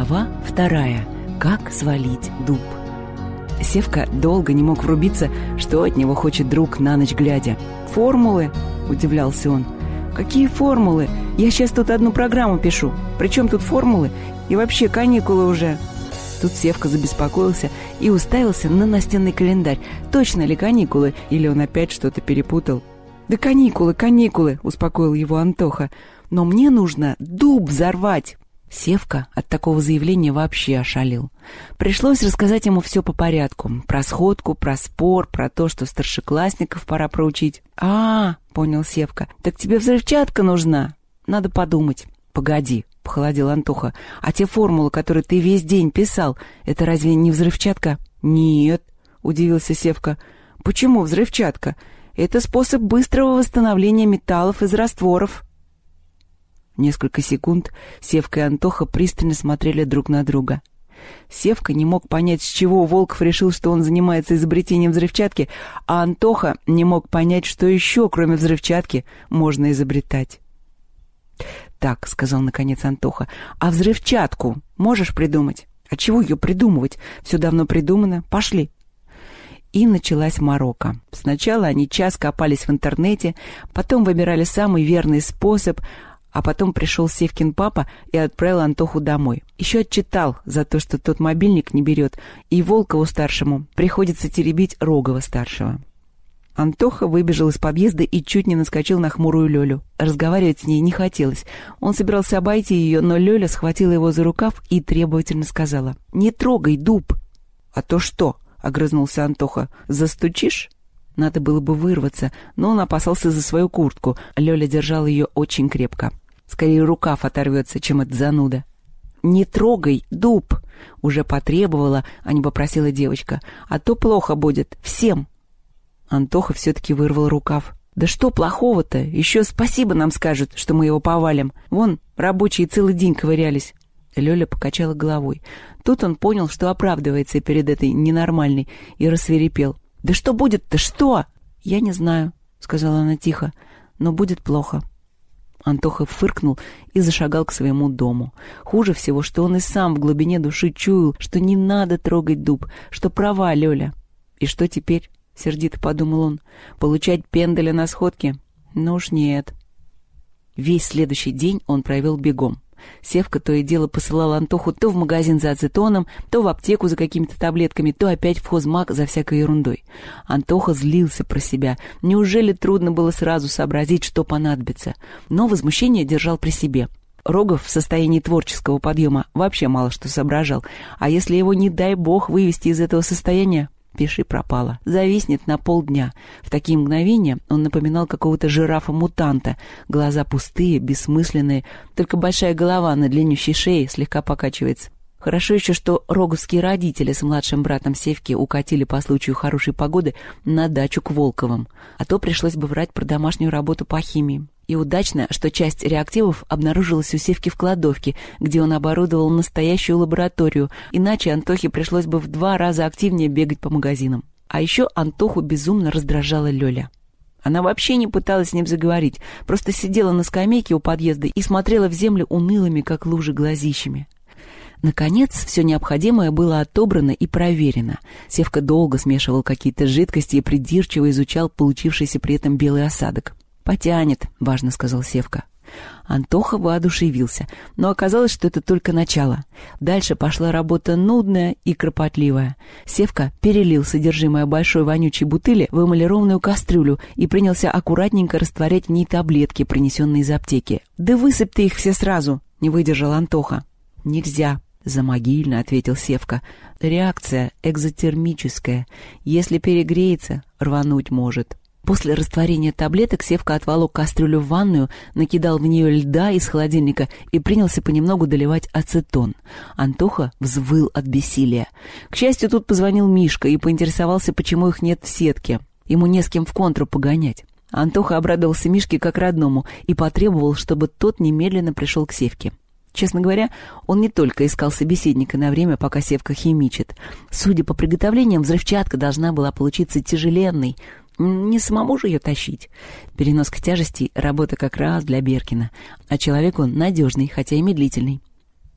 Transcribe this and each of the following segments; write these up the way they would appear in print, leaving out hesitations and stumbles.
Глава 2. Как свалить дуб. Севка долго не мог врубиться, что от него хочет друг на ночь глядя. «Формулы?» – удивлялся он. «Какие формулы? Я сейчас тут одну программу пишу. Причем тут формулы? И вообще каникулы уже». Тут Севка забеспокоился и уставился на настенный календарь. Точно ли каникулы? Или он опять что-то перепутал? «Да каникулы!» – успокоил его Антоха. «Но мне нужно дуб взорвать!» Севка от такого заявления вообще ошалел. Пришлось рассказать ему все по порядку. Про сходку, про спор, про то, что старшеклассников пора проучить. Понял Севка. «Так тебе взрывчатка нужна? Надо подумать». «Погоди», — похолодел Антоха. «А те формулы, которые ты весь день писал, это разве не взрывчатка?» «Нет», — удивился Севка. «Почему взрывчатка? Это способ быстрого восстановления металлов из растворов». Несколько секунд Севка и Антоха пристально смотрели друг на друга. Севка не мог понять, с чего Волков решил, что он занимается изобретением взрывчатки, а Антоха не мог понять, что еще, кроме взрывчатки, можно изобретать. «Так», — сказал наконец Антоха, — «а взрывчатку можешь придумать?» «А чего ее придумывать? Все давно придумано. Пошли». И началась морока. Сначала они час копались в интернете, потом выбирали самый верный способ, а потом пришел Севкин папа и отправил Антоху домой. Еще отчитал за то, что тот мобильник не берет, и Волкову-старшему приходится теребить Рогова-старшего. Антоха выбежал из подъезда и чуть не наскочил на хмурую Лёлю. Разговаривать с ней не хотелось. Он собирался обойти ее, но Лёля схватила его за рукав и требовательно сказала: «Не трогай дуб!» «А то что?» — огрызнулся Антоха. «Застучишь?» Надо было бы вырваться, но он опасался за свою куртку. Лёля держала ее очень крепко. Скорее рукав оторвется, чем от зануда. «Не трогай дуб!» — уже потребовала, а не попросила девочка. «А то плохо будет. Всем!» Антоха все-таки вырвал рукав. «Да что плохого-то? Еще спасибо нам скажут, что мы его повалим. Вон, рабочие целый день ковырялись». Лёля покачала головой. Тут он понял, что оправдывается перед этой ненормальной, и рассвирепел. «Да что будет-то, что?» «Я не знаю», — сказала она тихо, — «но будет плохо». Антоха фыркнул и зашагал к своему дому. Хуже всего, что он и сам в глубине души чуял, что не надо трогать дуб, что права Лёля. «И что теперь?» — сердито подумал он. «Получать пендаля на сходке? Ну уж нет». Весь следующий день он провел бегом. Севка то и дело посылал Антоху то в магазин за ацетоном, то в аптеку за какими-то таблетками, то опять в хозмаг за всякой ерундой. Антоха злился про себя. Неужели трудно было сразу сообразить, что понадобится? Но возмущение держал при себе. Рогов в состоянии творческого подъема вообще мало что соображал. А если его, не дай бог, вывести из этого состояния, пиши пропало. Зависнет на полдня. В такие мгновения он напоминал какого-то жирафа-мутанта. Глаза пустые, бессмысленные, только большая голова на длиннющей шее слегка покачивается. Хорошо еще, что роговские родители с младшим братом Севки укатили по случаю хорошей погоды на дачу к Волковым. А то пришлось бы врать про домашнюю работу по химии. И удачно, что часть реактивов обнаружилась у Севки в кладовке, где он оборудовал настоящую лабораторию, иначе Антохе пришлось бы в 2 раза активнее бегать по магазинам. А еще Антоху безумно раздражала Лёля. Она вообще не пыталась с ним заговорить, просто сидела на скамейке у подъезда и смотрела в землю унылыми, как лужи, глазищами. Наконец, все необходимое было отобрано и проверено. Севка долго смешивал какие-то жидкости и придирчиво изучал получившийся при этом белый осадок. «Потянет», — важно сказал Севка. Антоха воодушевился, но оказалось, что это только начало. Дальше пошла работа нудная и кропотливая. Севка перелил содержимое большой вонючей бутыли в эмалированную кастрюлю и принялся аккуратненько растворять в ней таблетки, принесенные из аптеки. «Да высыпь ты их все сразу», — не выдержал Антоха. «Нельзя», — замогильно ответил Севка. «Реакция экзотермическая. Если перегреется, рвануть может». После растворения таблеток Севка отволок кастрюлю в ванную, накидал в нее льда из холодильника и принялся понемногу доливать ацетон. Антоха взвыл от бессилия. К счастью, тут позвонил Мишка и поинтересовался, почему их нет в сетке. Ему не с кем в контру погонять. Антоха обрадовался Мишке как родному и потребовал, чтобы тот немедленно пришел к Севке. Честно говоря, он не только искал собеседника на время, пока Севка химичит. Судя по приготовлениям, взрывчатка должна была получиться тяжеленной. Не самому же ее тащить. Переноска тяжестей — работа как раз для Беркина. А человек он надежный, хотя и медлительный.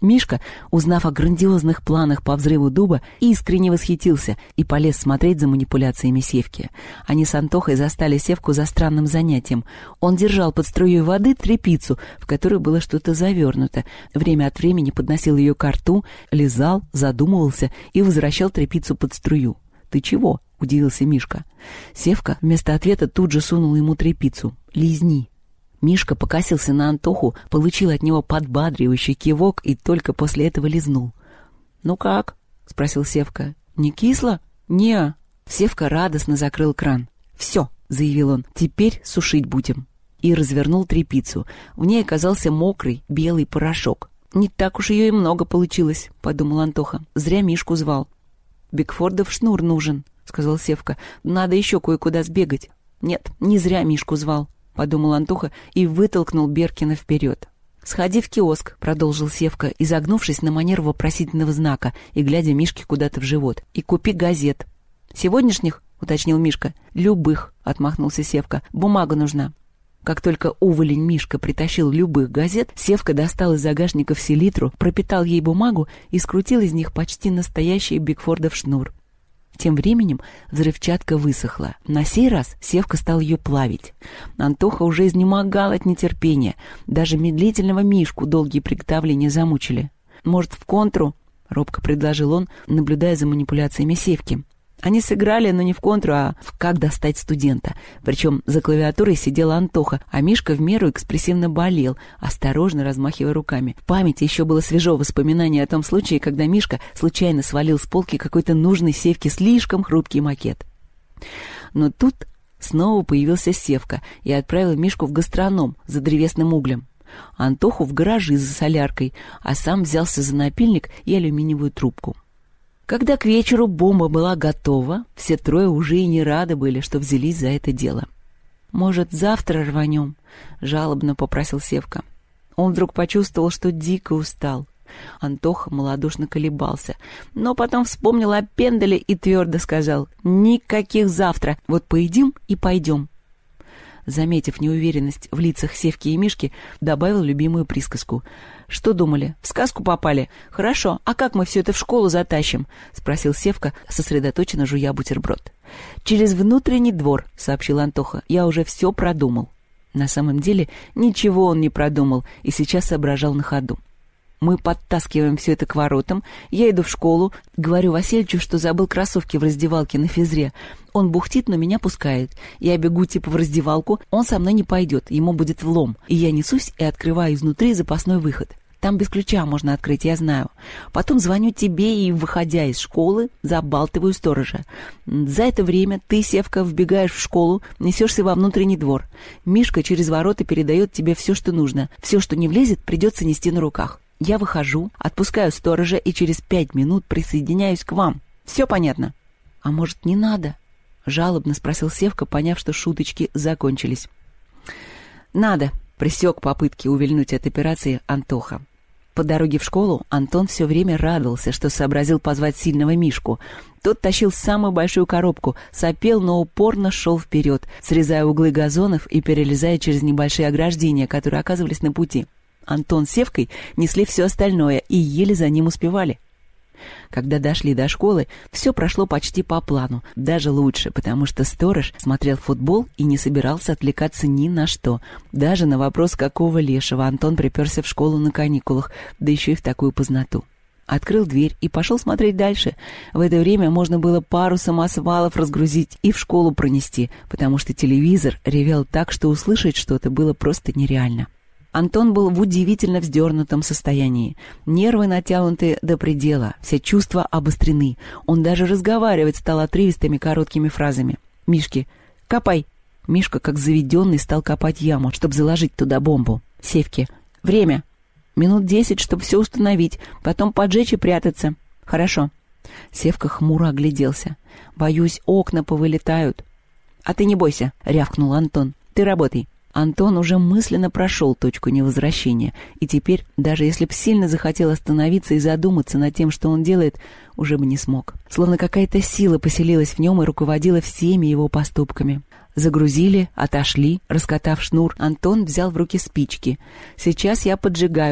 Мишка, узнав о грандиозных планах по взрыву дуба, искренне восхитился и полез смотреть за манипуляциями Севки. Они с Антохой застали Севку за странным занятием. Он держал под струей воды тряпицу, в которую было что-то завернуто. Время от времени подносил ее ко рту, лизал, задумывался и возвращал тряпицу под струю. «Ты чего?» — удивился Мишка. Севка вместо ответа тут же сунул ему тряпицу. «Лизни». Мишка покосился на Антоху, получил от него подбадривающий кивок и только после этого лизнул. «Ну как?» — спросил Севка. «Не кисло?» «Не». Севка радостно закрыл кран. «Все», — заявил он, — «теперь сушить будем». И развернул тряпицу. В ней оказался мокрый белый порошок. «Не так уж ее и много получилось», — подумал Антоха. «Зря Мишку звал». «Бигфордов шнур нужен», — сказал Севка. «Надо еще кое-куда сбегать». «Нет, не зря Мишку звал», — подумал Антоха и вытолкнул Беркина вперед. «Сходи в киоск», — продолжил Севка, изогнувшись на манер вопросительного знака и глядя Мишке куда-то в живот, — «и купи газет». «Сегодняшних?» — уточнил Мишка. «Любых», — отмахнулся Севка. «Бумага нужна». Как только уволень Мишка притащил любых газет, Севка достал из загашника селитру, пропитал ей бумагу и скрутил из них почти настоящий Бигфордов шнур. Тем временем взрывчатка высохла. На сей раз Севка стал ее плавить. Антоха уже изнемогал от нетерпения. Даже медлительного Мишку долгие приготовления замучили. «Может, в контру?» — робко предложил он, наблюдая за манипуляциями Севки. Они сыграли, но не в контру, а в «Как достать студента». Причем за клавиатурой сидел Антоха, а Мишка в меру экспрессивно болел, осторожно размахивая руками. В памяти еще было свежо воспоминание о том случае, когда Мишка случайно свалил с полки какой-то нужный Севке слишком хрупкий макет. Но тут снова появился Севка и отправил Мишку в гастроном за древесным углем, Антоху в гаражи за соляркой, а сам взялся за напильник и алюминиевую трубку. Когда к вечеру бомба была готова, все трое уже и не рады были, что взялись за это дело. «Может, завтра рванем?» — жалобно попросил Севка. Он вдруг почувствовал, что дико устал. Антоха малодушно колебался, но потом вспомнил о пенделе и твердо сказал: «Никаких завтра, вот поедим и пойдем». Заметив неуверенность в лицах Севки и Мишки, добавил любимую присказку. «Что думали, в сказку попали? Хорошо, а как мы все это в школу затащим?» — спросил Севка, сосредоточенно жуя бутерброд. «Через внутренний двор», — сообщил Антоха. «Я уже все продумал». На самом деле ничего он не продумал и сейчас соображал на ходу. Мы подтаскиваем все это к воротам, я иду в школу, говорю Васильевичу, что забыл кроссовки в раздевалке на физре. Он бухтит, но меня пускает. Я бегу типа в раздевалку, он со мной не пойдет, ему будет влом. И я несусь и открываю изнутри запасной выход. Там без ключа можно открыть, я знаю. Потом звоню тебе и, выходя из школы, забалтываю сторожа. За это время ты, Севка, вбегаешь в школу, несешься во внутренний двор. Мишка через ворота передает тебе все, что нужно. Все, что не влезет, придется нести на руках. Я выхожу, отпускаю сторожа и через 5 минут присоединяюсь к вам. Все понятно?» «А может, не надо?» — жалобно спросил Севка, поняв, что шуточки закончились. «Надо», — пресек попытки увильнуть от операции Антоха. По дороге в школу Антон все время радовался, что сообразил позвать сильного Мишку. Тот тащил самую большую коробку, сопел, но упорно шел вперед, срезая углы газонов и перелезая через небольшие ограждения, которые оказывались на пути. Антон с Севкой несли все остальное и еле за ним успевали. Когда дошли до школы, все прошло почти по плану, даже лучше, потому что сторож смотрел футбол и не собирался отвлекаться ни на что. Даже на вопрос, какого лешего Антон приперся в школу на каникулах, да еще и в такую познату. Открыл дверь и пошел смотреть дальше. В это время можно было пару самосвалов разгрузить и в школу пронести, потому что телевизор ревел так, что услышать что-то было просто нереально. Антон был в удивительно вздернутом состоянии. Нервы натянуты до предела, все чувства обострены. Он даже разговаривать стал отрывистыми короткими фразами. «Мишке, копай!» Мишка, как заведенный, стал копать яму, чтобы заложить туда бомбу. «Севке, время! Минут 10, чтобы все установить, потом поджечь и прятаться». «Хорошо». Севка хмуро огляделся. «Боюсь, окна повылетают». «А ты не бойся», — рявкнул Антон. «Ты работай». Антон уже мысленно прошел точку невозвращения, и теперь, даже если б сильно захотел остановиться и задуматься над тем, что он делает, уже бы не смог. Словно какая-то сила поселилась в нем и руководила всеми его поступками. Загрузили, отошли, раскатав шнур, Антон взял в руки спички. «Сейчас я поджигаю,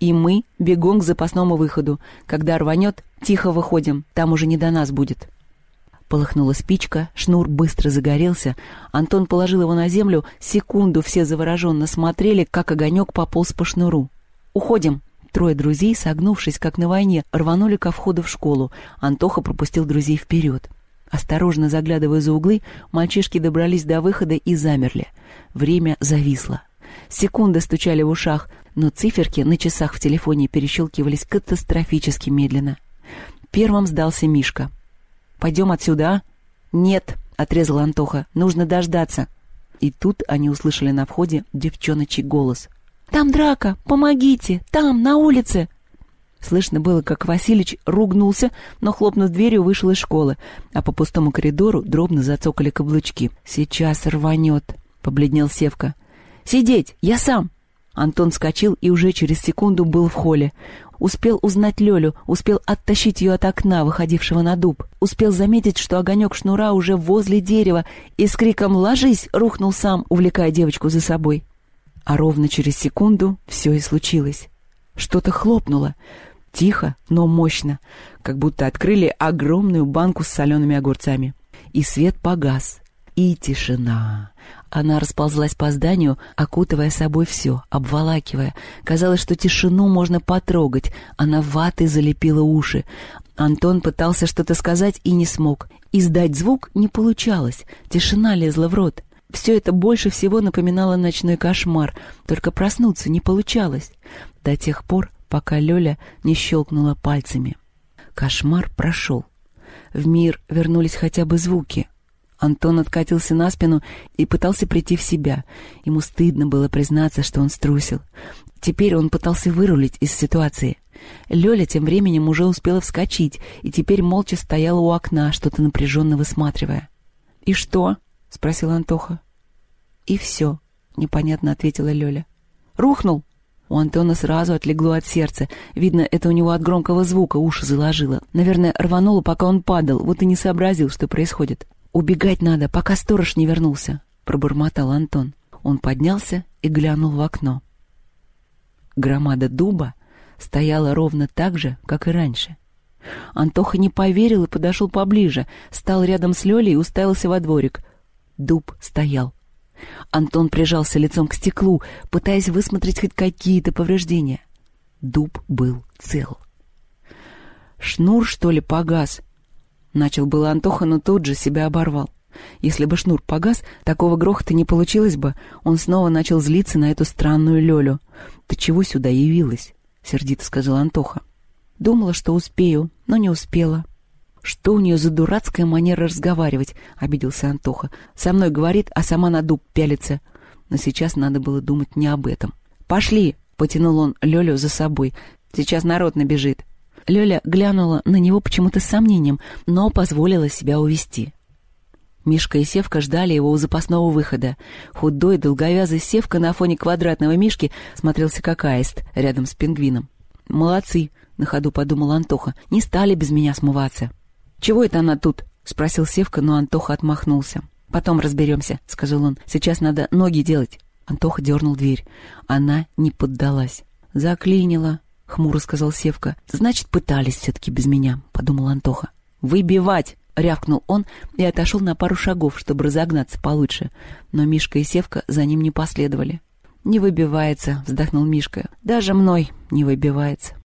И мы бегом к запасному выходу. Когда рванет, тихо выходим, там уже не до нас будет». Полыхнула спичка, шнур быстро загорелся. Антон положил его на землю. Секунду все завороженно смотрели, как огонек пополз по шнуру. «Уходим!» Трое друзей, согнувшись, как на войне, рванули ко входу в школу. Антоха пропустил друзей вперед. Осторожно заглядывая за углы, мальчишки добрались до выхода и замерли. Время зависло. Секунды стучали в ушах, но циферки на часах в телефоне перещелкивались катастрофически медленно. Первым сдался Мишка. «Пойдем отсюда, а?» «Нет», — отрезал Антоха, — «нужно дождаться». И тут они услышали на входе девчоночий голос. «Там драка! Помогите! Там, на улице!» Слышно было, как Василич ругнулся, но, хлопнув дверью, вышел из школы, а по пустому коридору дробно зацокали каблучки. «Сейчас рванет!» — побледнел Севка. «Сидеть! Я сам!» Антон вскочил и уже через секунду был в холле. Успел узнать Лёлю, успел оттащить ее от окна, выходившего на дуб. Успел заметить, что огонек шнура уже возле дерева, и с криком «Ложись!» рухнул сам, увлекая девочку за собой. А ровно через секунду все и случилось. Что-то хлопнуло. Тихо, но мощно, как будто открыли огромную банку с солеными огурцами. И свет погас. И тишина. Она расползлась по зданию, окутывая собой все, обволакивая. Казалось, что тишину можно потрогать. Она ватой залепила уши. Антон пытался что-то сказать и не смог. Издать звук не получалось. Тишина лезла в рот. Все это больше всего напоминало ночной кошмар, только проснуться не получалось. До тех пор, пока Лёля не щелкнула пальцами. Кошмар прошел. В мир вернулись хотя бы звуки. Антон откатился на спину и пытался прийти в себя. Ему стыдно было признаться, что он струсил. Теперь он пытался вырулить из ситуации. Лёля тем временем уже успела вскочить и теперь молча стояла у окна, что-то напряженно высматривая. «И что?» — спросил Антоха. «И все», — непонятно ответила Лёля. «Рухнул?» У Антона сразу отлегло от сердца. Видно, это у него от громкого звука уши заложило. Наверное, рвануло, пока он падал, вот и не сообразил, что происходит. «Убегать надо, пока сторож не вернулся», — пробормотал Антон. Он поднялся и глянул в окно. Громада дуба стояла ровно так же, как и раньше. Антоха не поверил и подошел поближе, стал рядом с Лёлей и уставился во дворик. Дуб стоял. Антон прижался лицом к стеклу, пытаясь высмотреть хоть какие-то повреждения. Дуб был цел. «Шнур, что ли, погас?» Начал было Антоха, но тут же себя оборвал. Если бы шнур погас, такого грохота не получилось бы. Он снова начал злиться на эту странную Лёлю. «Ты чего сюда явилась?» — сердито сказал Антоха. «Думала, что успею, но не успела». «Что у нее за дурацкая манера разговаривать?» — обиделся Антоха. «Со мной говорит, а сама на дуб пялится». Но сейчас надо было думать не об этом. «Пошли!» — потянул он Лёлю за собой. «Сейчас народ набежит». Лёля глянула на него почему-то с сомнением, но позволила себя увести. Мишка и Севка ждали его у запасного выхода. Худой, долговязый Севка на фоне квадратного Мишки смотрелся как аист рядом с пингвином. «Молодцы!» — на ходу подумал Антоха. «Не стали без меня смываться». «Чего это она тут?» — спросил Севка, но Антоха отмахнулся. «Потом разберемся», — сказал он. «Сейчас надо ноги делать». Антоха дернул дверь. Она не поддалась. «Заклинила», — хмуро сказал Севка. «Значит, пытались все-таки без меня», — подумал Антоха. «Выбивать!» — рявкнул он и отошел на пару шагов, чтобы разогнаться получше. Но Мишка и Севка за ним не последовали. «Не выбивается», — вздохнул Мишка. «Даже мной не выбивается».